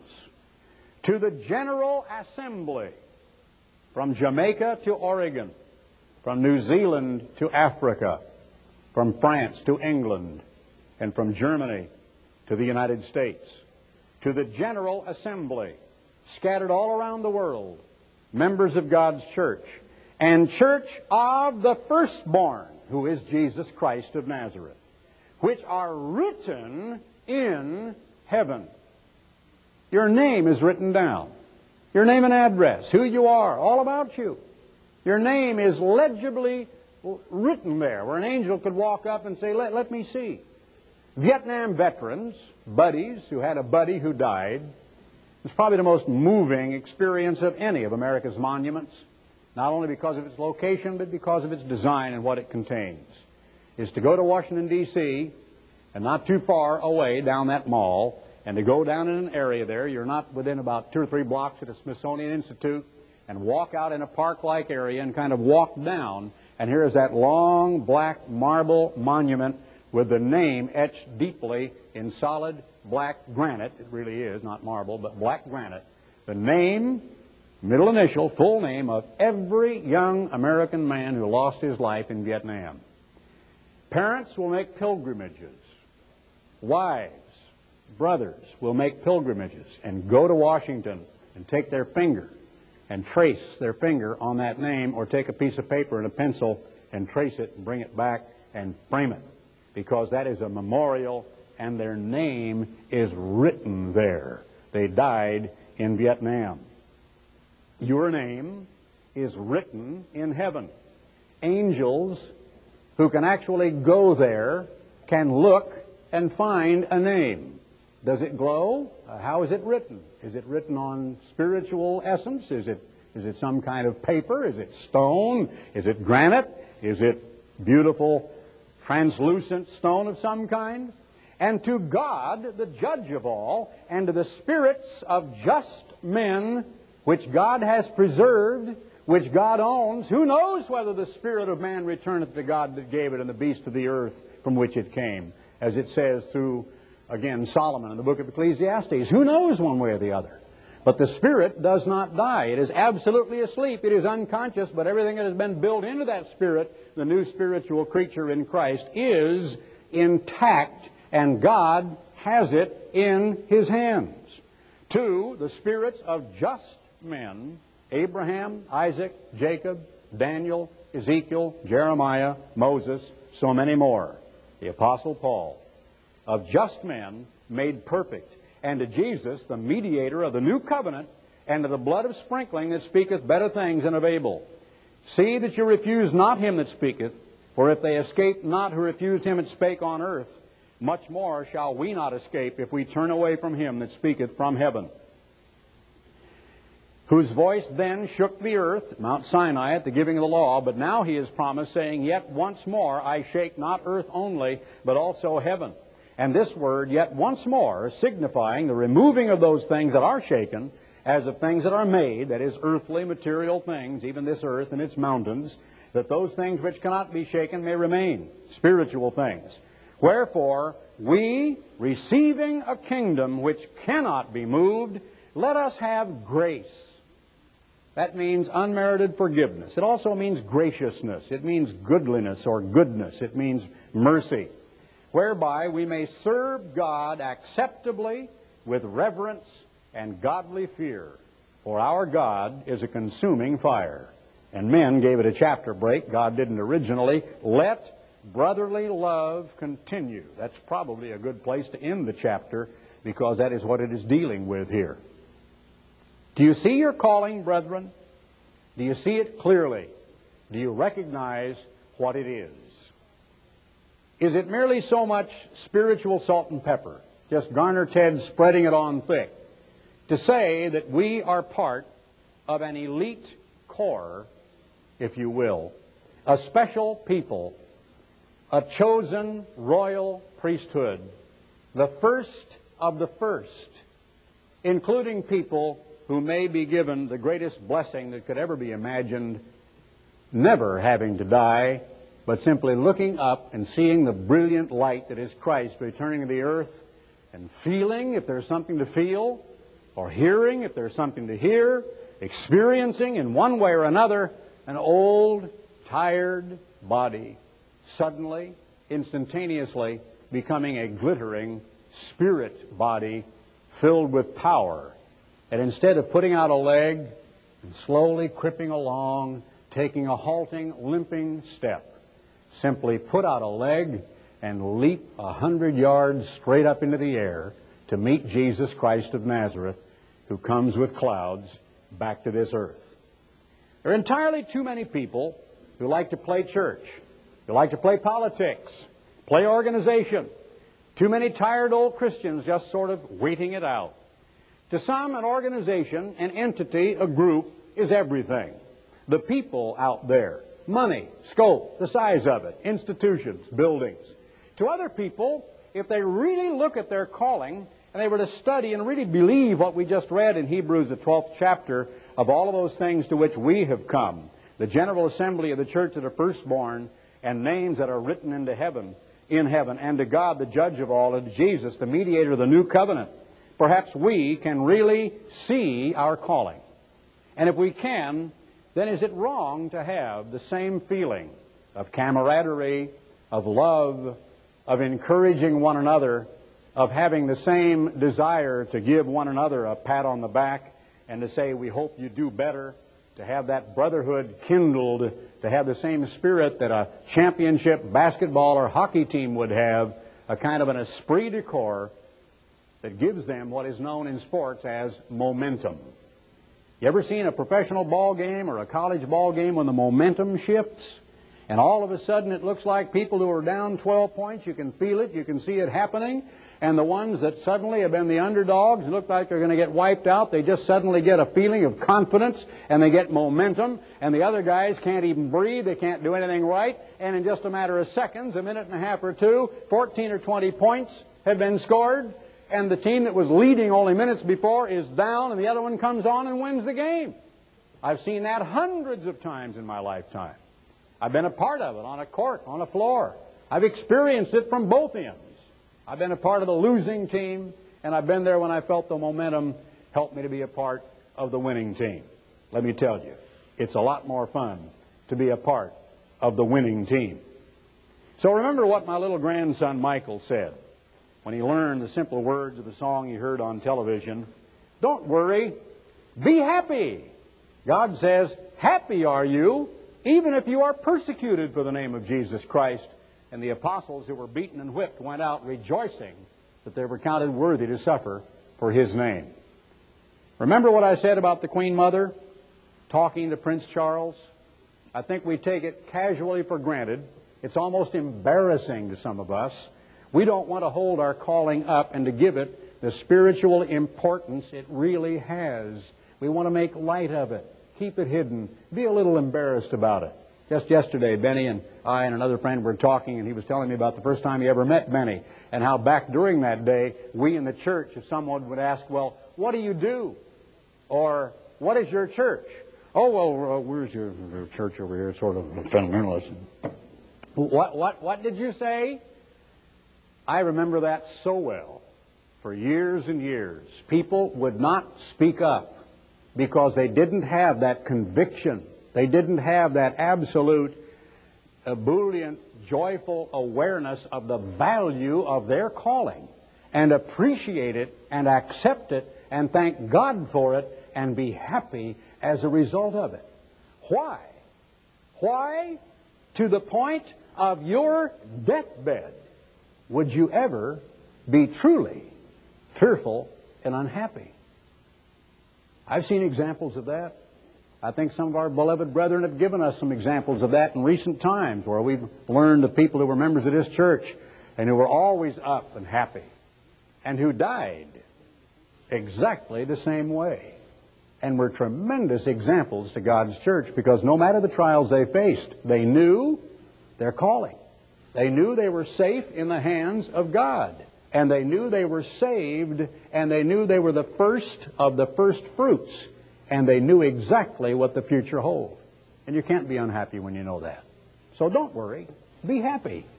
[SPEAKER 1] to the general assembly, from Jamaica to Oregon, from New Zealand to Africa, from France to England, and from Germany to the United States, to the general assembly, scattered all around the world, members of God's church, and church of the firstborn, who is Jesus Christ of Nazareth, which are written in heaven. Your name is written down. Your name and address, who you are, all about you. Your name is legibly written there, where an angel could walk up and say, let me see. Vietnam veterans, buddies who had a buddy who died. It's probably the most moving experience of any of America's monuments, not only because of its location, but because of its design and what it contains, is to go to Washington, D.C., and not too far away down that mall, and to go down in an area there, you're not within about 2 or 3 blocks at the Smithsonian Institute, and walk out in a park-like area and kind of walk down, and here is that long black marble monument with the name etched deeply in solid black granite. It really is, not marble, but black granite. The name, middle initial, full name of every young American man who lost his life in Vietnam. Parents will make pilgrimages. Wives, brothers will make pilgrimages and go to Washington and take their finger and trace their finger on that name, or take a piece of paper and a pencil and trace it and bring it back and frame it, because that is a memorial and their name is written there. They died in Vietnam. Your name is written in heaven. Angels who can actually go there can look and find a name. Does it glow? How is it written? Is it written on spiritual essence? Is it some kind of paper? Is it stone? Is it granite? Is it beautiful translucent stone of some kind? And to God, the judge of all, and to the spirits of just men, which God has preserved, which God owns, who knows whether the spirit of man returneth to God that gave it, and the beast of the earth from which it came, as it says through, again, Solomon in the book of Ecclesiastes. Who knows one way or the other? But the spirit does not die. It is absolutely asleep. It is unconscious, but everything that has been built into that spirit, the new spiritual creature in Christ, is intact, and God has it in His hands. To the spirits of just men, Abraham, Isaac, Jacob, Daniel, Ezekiel, Jeremiah, Moses, so many more. The Apostle Paul, of just men made perfect, and to Jesus, the mediator of the new covenant, and to the blood of sprinkling that speaketh better things than of Abel. See that you refuse not him that speaketh, for if they escape not who refused him that spake on earth, much more shall we not escape if we turn away from him that speaketh from heaven. Whose voice then shook the earth at Mount Sinai at the giving of the law, but now he is promised, saying, Yet once more I shake not earth only, but also heaven. And this word, yet once more, signifying the removing of those things that are shaken, as of things that are made, that is, earthly, material things, even this earth and its mountains, that those things which cannot be shaken may remain, spiritual things. Wherefore, we, receiving a kingdom which cannot be moved, let us have grace. That means unmerited forgiveness. It also means graciousness. It means goodliness or goodness. It means mercy, whereby we may serve God acceptably with reverence and godly fear. For our God is a consuming fire. And men gave it a chapter break. God didn't originally. Let brotherly love continue. That's probably a good place to end the chapter, because that is what it is dealing with here. Do you see your calling, brethren? Do you see it clearly? Do you recognize what it is? Is it merely so much spiritual salt and pepper, just Garner Ted spreading it on thick, to say that we are part of an elite corps, if you will, a special people, a chosen royal priesthood, the first of the first, including people who may be given the greatest blessing that could ever be imagined, never having to die, but simply looking up and seeing the brilliant light that is Christ returning to the earth, and feeling if there's something to feel, or hearing if there's something to hear, experiencing in one way or another an old, tired body suddenly, instantaneously becoming a glittering spirit body filled with power. And instead of putting out a leg and slowly cripping along, taking a halting, limping step, simply put out a leg and leap 100 yards straight up into the air to meet Jesus Christ of Nazareth, who comes with clouds back to this earth. There are entirely too many people who like to play church, who like to play politics, play organization. Too many tired old Christians just sort of waiting it out. To some, an organization, an entity, a group is everything. The people out there, money, scope, the size of it, institutions, buildings. To other people, if they really look at their calling and they were to study and really believe what we just read in Hebrews, the 12th chapter, of all of those things to which we have come, the general assembly of the church that are firstborn, and names that are written into heaven, in heaven, and to God, the judge of all, and to Jesus, the mediator of the new covenant, perhaps we can really see our calling. And if we can, then is it wrong to have the same feeling of camaraderie, of love, of encouraging one another, of having the same desire to give one another a pat on the back and to say, we hope you do better, to have that brotherhood kindled, to have the same spirit that a championship basketball or hockey team would have, a kind of an esprit de corps that gives them what is known in sports as momentum. You ever seen a professional ball game or a college ball game when the momentum shifts? And all of a sudden it looks like people who are down 12 points, you can feel it, you can see it happening. And the ones that suddenly have been the underdogs, look like they're going to get wiped out, they just suddenly get a feeling of confidence and they get momentum. And the other guys can't even breathe, they can't do anything right. And in just a matter of seconds, a minute and a half or two, 14 or 20 points have been scored. And the team that was leading only minutes before is down and the other one comes on and wins the game. I've seen that hundreds of times in my lifetime. I've been a part of it on a court, on a floor. I've experienced it from both ends. I've been a part of the losing team, and I've been there when I felt the momentum helped me to be a part of the winning team. Let me tell you, it's a lot more fun to be a part of the winning team. So remember what my little grandson Michael said when he learned the simple words of the song he heard on television. Don't worry, be happy. God says, happy are you, even if you are persecuted for the name of Jesus Christ. And the apostles who were beaten and whipped went out rejoicing that they were counted worthy to suffer for His name. Remember what I said about the Queen Mother talking to Prince Charles? I think we take it casually for granted. It's almost embarrassing to some of us. We don't want to hold our calling up and to give it the spiritual importance it really has. We want to make light of it, keep it hidden, be a little embarrassed about it. Just yesterday, Benny and I and another friend were talking, and he was telling me about the first time he ever met Benny, and how back during that day, we in the church, if someone would ask, well, what do you do? Or, what is your church? Oh, well, where's your church over here? It's sort of fundamentalist. What did you say? I remember that so well. For years and years, people would not speak up because they didn't have that conviction. They didn't have that absolute, ebullient, joyful awareness of the value of their calling and appreciate it and accept it and thank God for it and be happy as a result of it. Why? Why, to the point of your deathbed, would you ever be truly fearful and unhappy? I've seen examples of that. I think some of our beloved brethren have given us some examples of that in recent times where we've learned of people who were members of this church and who were always up and happy and who died exactly the same way and were tremendous examples to God's church because no matter the trials they faced, they knew their calling. They knew they were safe in the hands of God, and they knew they were saved, and they knew they were the first of the first fruits. And they knew exactly what the future holds. And you can't be unhappy when you know that. So don't worry. Be happy.